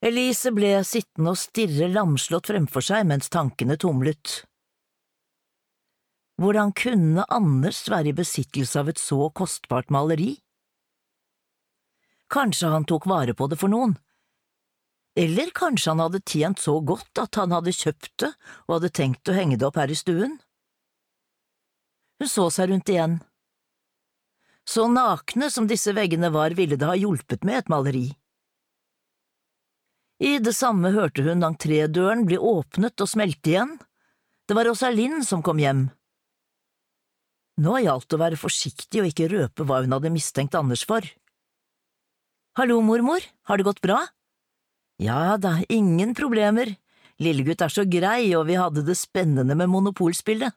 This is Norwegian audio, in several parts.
Elise ble sittende og stirre lamslått fremfor seg mens tankene tumlet. Hvordan kunne Anders være i besittelse av et så kostbart maleri? Kanskje han tok vare på det for noen? Eller kanskje han hadde tjent så godt at han hadde kjøpt det og hadde tenkt å henge det opp her i stuen? Hun så seg rundt igjen. Så nakne som disse veggene var, ville det ha hjulpet med et maleri. I det samme hørte hun entrédøren bli åpnet og smelte igjen. Det var Rosalind som kom hjem. Nå gjaldt det å være forsiktig og ikke røpe hva hun hadde mistenkt Anders for. «Hallo, mormor, har det gått bra?» «Ja da, ingen problemer. Lillegutt er så grei, og vi hadde det spennende med monopolspillet.»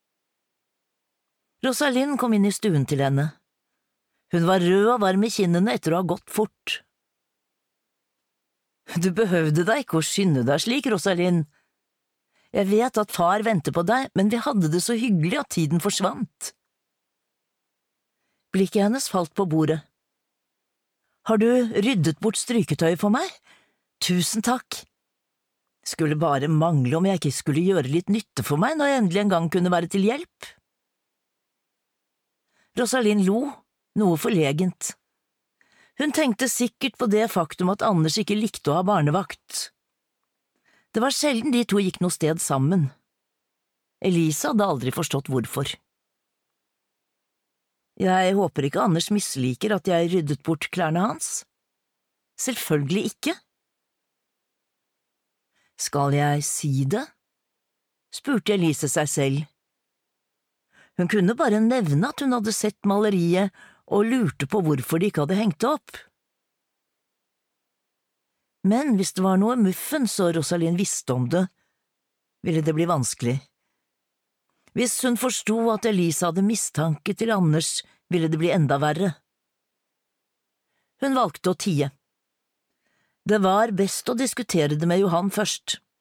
Rosalind kom inn i stuen til henne. Hun var rød og varm i kinnene etter å ha gått fort. «Du behøvde deg ikke å skynde deg slik, Rosalind. Jeg vet at far venter på deg, men vi hadde det så hyggelig at tiden forsvant.» Blikket hennes falt på bordet. «Har du ryddet bort stryketøyet for meg? Tusen takk. Skulle bare mangle om jeg ikke skulle gjøre litt nytte for meg når jeg endelig en gang kunne være til hjelp.» Rosalind lo, noe forlegent. Hun tenkte sikkert på det faktum at Anders ikke likte å ha barnevakt. Det var sjelden de to gikk noe sted sammen. Elise hadde aldri forstått hvorfor. «Jeg håper ikke Anders misliker at jeg ryddet bort klærne hans. Selvfølgelig ikke.» «Skal jeg si det?» spurte Elise seg selv. Hun kunne bare nevne at hun hadde sett maleriet og lurte på hvorfor de ikke hadde hengt det opp. Men hvis det var noe muffens og Rosalind visste om det, ville det bli vanskelig. Hvis hun forsto at Elise hadde mistanke til Anders, ville det bli enda verre. Hun valgte å tie. Det var best å diskutere det med Johan først.